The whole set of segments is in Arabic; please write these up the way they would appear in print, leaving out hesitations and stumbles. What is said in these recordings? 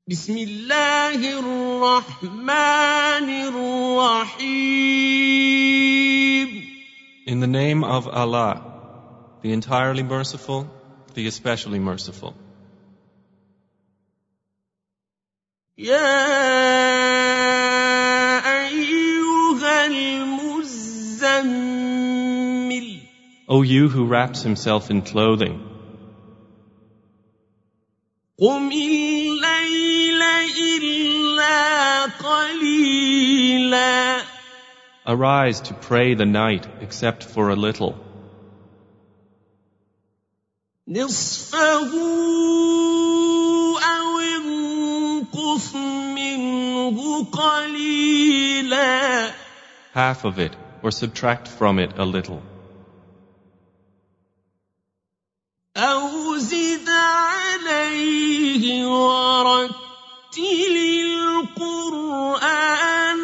بسم الله الرحمن الرحيم. In the name of Allah, the entirely merciful, the especially merciful. يا أيها المزمل. O you who wraps himself in clothing, قم الليل إلا قليلا. arise to pray the night except for a little. نصفه أو انقص منه قليلا. Half of it, or subtract from it a little. أو زد عليه ورتل القرآن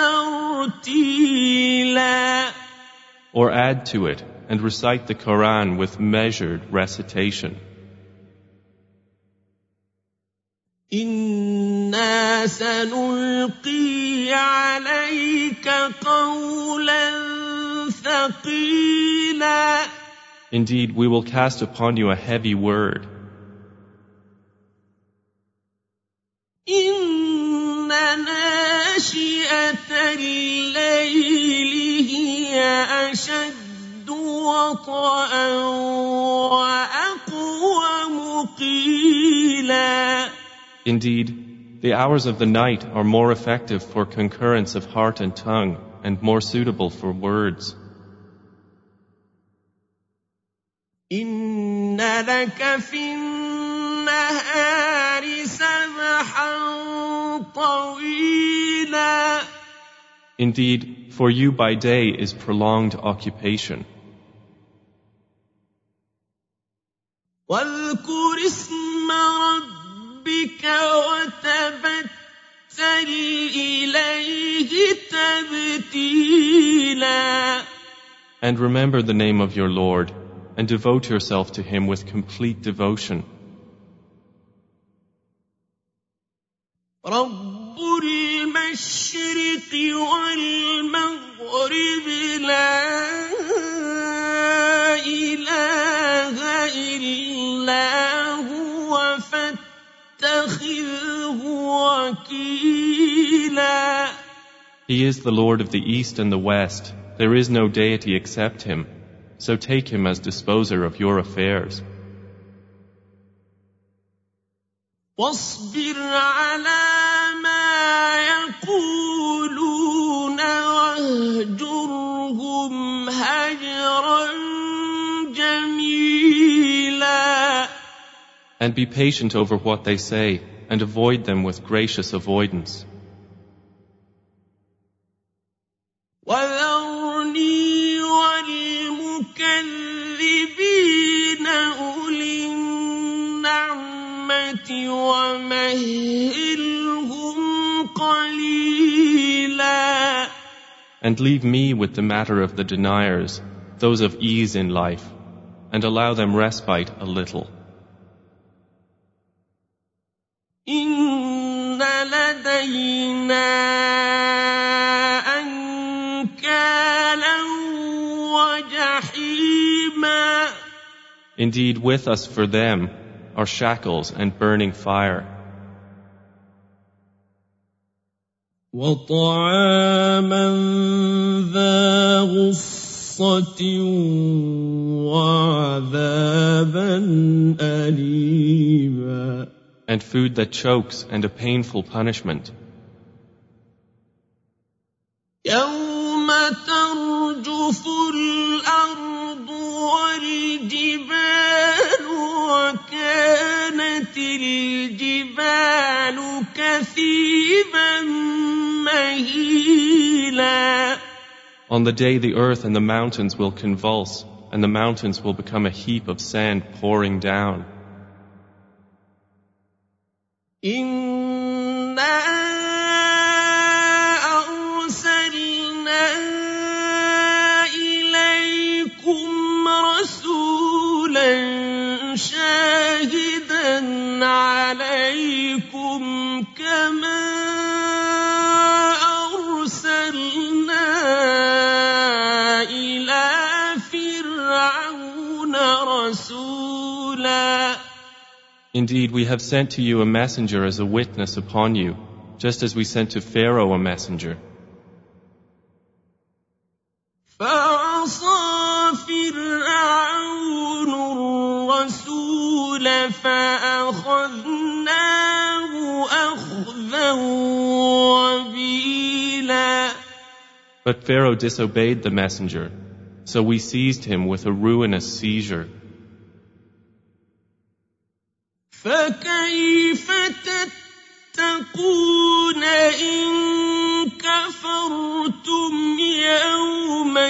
ترتيلا. Or add to it and recite the Quran with measured recitation. إنا سنلقي عليك قولا ثقيلا. Indeed, we will cast upon you a heavy word. إن ناشئة الليل هي أشد وطئا وأقوم قيلا. Indeed, the hours of the night are more effective for concurrence of heart and tongue and more suitable for words. إن لك في النهار سبحا طويلا. Indeed, for you by day is prolonged occupation. واذكر اسم ربك وتبتل إليه تبتيلا. And remember the name of your Lord, and devote yourself to Him with complete devotion. رب المشرق والمغرب لا إله إلا هو فاتخذه وكيلا. He is the Lord of the East and the West. There is no deity except Him. So take Him as disposer of your affairs. واصبر على ما يقولون واهجرهم هجرا جميلا. And be patient over what they say, and avoid them with gracious avoidance. وذرني والمكذبين أولي النعمة ومهلهم قليلا. And leave me with the matter of the deniers, those of ease in life, and allow them respite a little. إن لدينا أنكالا وجحيما. Indeed, with us for them are shackles and burning fire. وطعاما ذا غصة وعذابا أليما. And food that chokes and a painful punishment. يوم ترجف الأرض والجبال وكانت الجبال كثيبا مهيلا. On the day the earth and the mountains will convulse, and the mountains will become a heap of sand pouring down. إنا أرسلنا إليكم رسولا شاهدا عليكم Indeed, we have sent to you a messenger as a witness upon you, just as we sent to Pharaoh a messenger. فعصى فرعون الرسول فأخذناه أخذا وبيلا. But Pharaoh disobeyed the messenger, so we seized him with a ruinous seizure. فكيف تتقون إن كفرتم يوما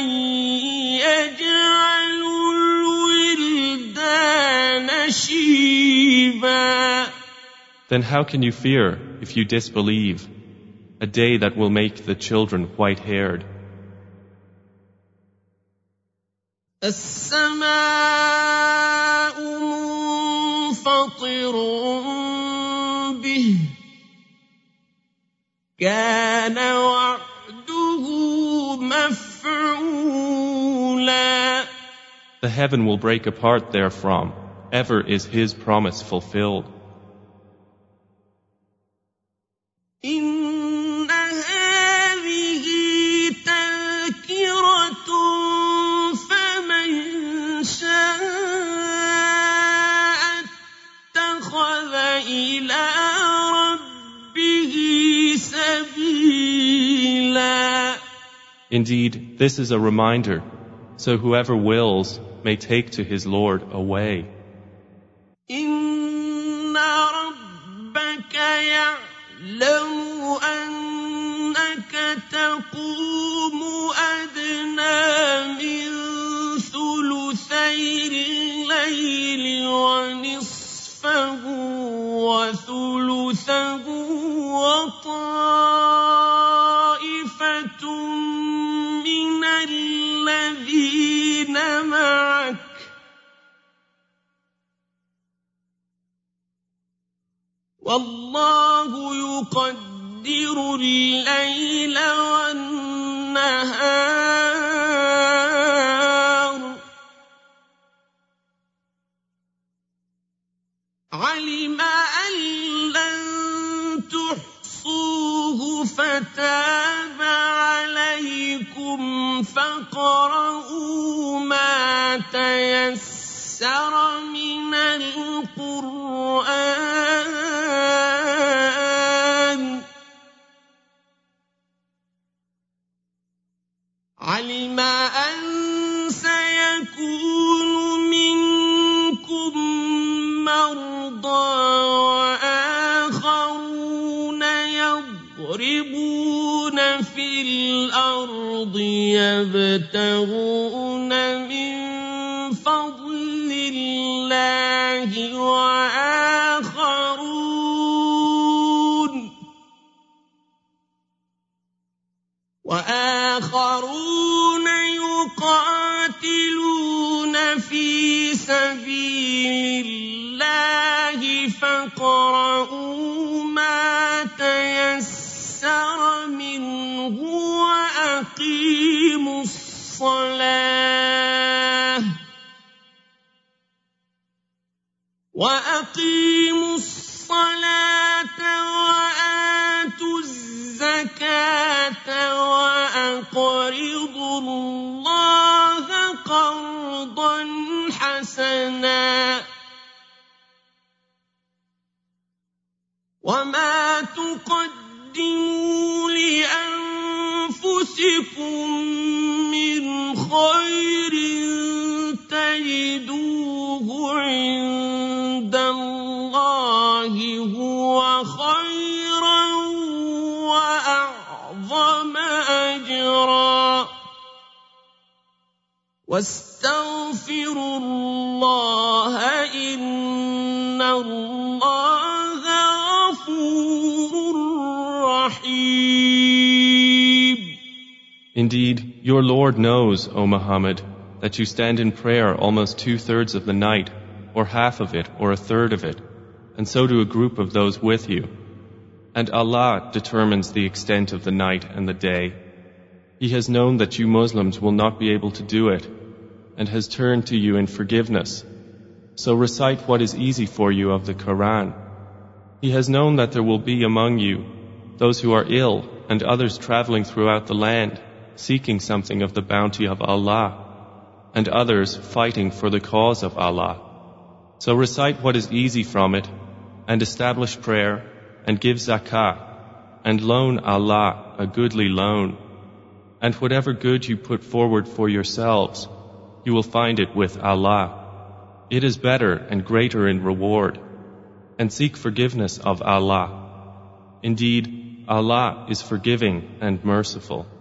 يجعل الولدان شيبا. Then how can you fear if you disbelieve a day that will make the children white-haired? السماء منفطر به كان وعده مفعولا. The heaven will break apart therefrom. Ever is his promise fulfilled. إن هذه تذكرة فمن شاء اتخذ إلى ربه سبيلا. Indeed, this is a reminder, so whoever wills may take to his Lord a way. إن ربك يعلم أنك تقوم أدنى من ثلثي الليل ونصفه وثلثه وطائفة من الذين معك والله يقدر الليل والنهار علم أن لن تحصوه فتاب عليكم فاقرؤوا ما تيسر من القرآن علم أن سيكون منكم مرضى وآخرون يضربون في الأرض يبتغون من فضل الله وآخرون يقاتلون في سبيل الله فاقرؤوا ما تيسر منه وأقيموا الصلاة وآتوا الزكاة وأقرضوا الله قرضا حسنا وما تقدموا لأنفسكم من خير تجدوه عند الله هو خيرا وأعظم أجرا واستغفروا الله إن الله غفور رحيم. Indeed, your Lord knows, O Muhammad, that you stand in prayer almost 2/3 of the night, or half of it, or 1/3 of it, and so do a group of those with you. And Allah determines the extent of the night and the day. He has known that you Muslims will not be able to do it, and has turned to you in forgiveness. So recite what is easy for you of the Quran. He has known that there will be among you those who are ill and others traveling throughout the land, seeking something of the bounty of Allah, and others fighting for the cause of Allah. So recite what is easy from it, and establish prayer, and give zakah, and loan Allah a goodly loan. And whatever good you put forward for yourselves, you will find it with Allah. It is better and greater in reward. And seek forgiveness of Allah. Indeed, Allah is forgiving and merciful.